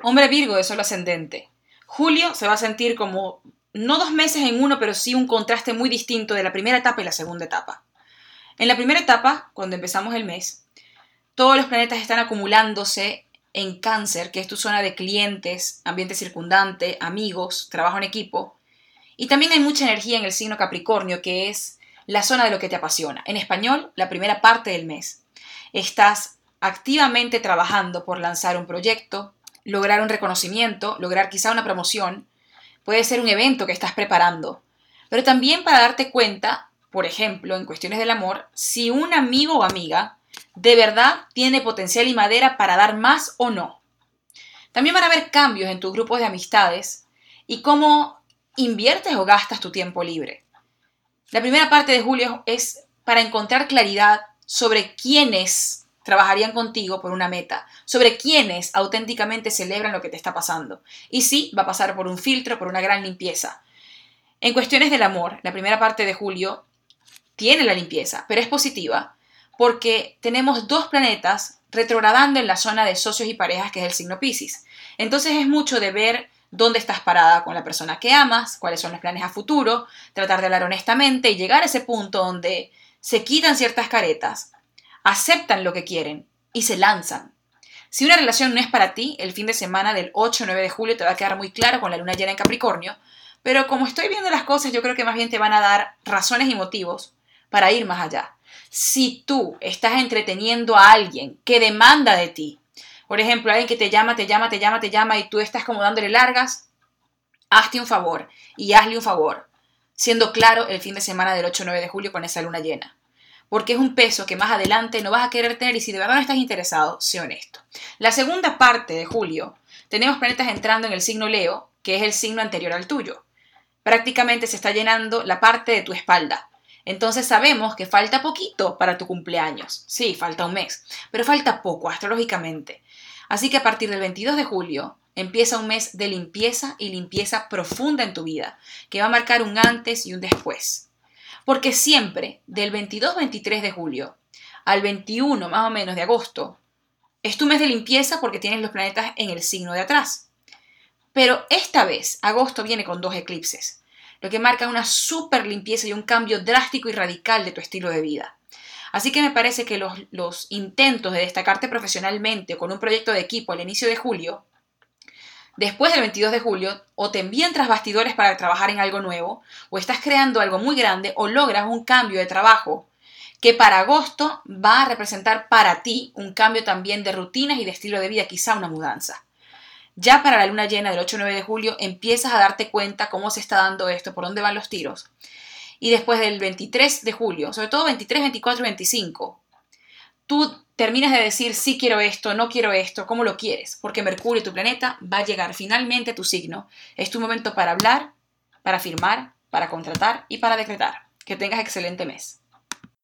Hombre Virgo de sol ascendente. Julio se va a sentir como, no 2 meses en uno, pero sí un contraste muy distinto de la primera etapa y la segunda etapa. En la primera etapa, cuando empezamos el mes, todos los planetas están acumulándose en Cáncer, que es tu zona de clientes, ambiente circundante, amigos, trabajo en equipo. Y también hay mucha energía en el signo Capricornio, que es la zona de lo que te apasiona. En español, la primera parte del mes. Estás activamente trabajando por lanzar un proyecto, lograr un reconocimiento, lograr quizá una promoción. Puede ser un evento que estás preparando. Pero también para darte cuenta, por ejemplo, en cuestiones del amor, si un amigo o amiga de verdad tiene potencial y madera para dar más o no. También van a haber cambios en tus grupos de amistades y cómo inviertes o gastas tu tiempo libre. La primera parte de julio es para encontrar claridad sobre quiénes trabajarían contigo por una meta, sobre quiénes auténticamente celebran lo que te está pasando. Y sí, va a pasar por un filtro, por una gran limpieza. En cuestiones del amor, la primera parte de julio tiene la limpieza, pero es positiva porque tenemos 2 planetas retrogradando en la zona de socios y parejas, que es el signo Piscis. Entonces es mucho de ver dónde estás parada con la persona que amas, cuáles son los planes a futuro, tratar de hablar honestamente y llegar a ese punto donde se quitan ciertas caretas, aceptan lo que quieren y se lanzan. Si una relación no es para ti, el fin de semana del 8 o 9 de julio te va a quedar muy claro con la luna llena en Capricornio, pero como estoy viendo las cosas, yo creo que más bien te van a dar razones y motivos para ir más allá. Si tú estás entreteniendo a alguien que demanda de ti, por ejemplo, alguien que te llama y tú estás como dándole largas, hazte un favor y hazle un favor, siendo claro el fin de semana del 8 o 9 de julio con esa luna llena. Porque es un peso que más adelante no vas a querer tener y si de verdad no estás interesado, sé honesto. La segunda parte de julio tenemos planetas entrando en el signo Leo, que es el signo anterior al tuyo. Prácticamente se está llenando la parte de tu espalda. Entonces sabemos que falta poquito para tu cumpleaños. Sí, falta un mes, pero falta poco astrológicamente. Así que a partir del 22 de julio empieza un mes de limpieza y limpieza profunda en tu vida, que va a marcar un antes y un después. Porque siempre, del 22-23 de julio al 21 más o menos de agosto, es tu mes de limpieza porque tienes los planetas en el signo de atrás. Pero esta vez, agosto viene con 2 eclipses, lo que marca una súper limpieza y un cambio drástico y radical de tu estilo de vida. Así que me parece que los intentos de destacarte profesionalmente o con un proyecto de equipo al inicio de julio, después del 22 de julio, o te envían tras bastidores para trabajar en algo nuevo, o estás creando algo muy grande, o logras un cambio de trabajo que para agosto va a representar para ti un cambio también de rutinas y de estilo de vida, quizá una mudanza. Ya para la luna llena del 8 o 9 de julio empiezas a darte cuenta cómo se está dando esto, por dónde van los tiros. Y después del 23 de julio, sobre todo 23, 24 y 25, tú terminas de decir sí quiero esto, no quiero esto, cómo lo quieres, porque Mercurio, tu planeta, va a llegar finalmente a tu signo. Es tu momento para hablar, para firmar, para contratar y para decretar. Que tengas excelente mes.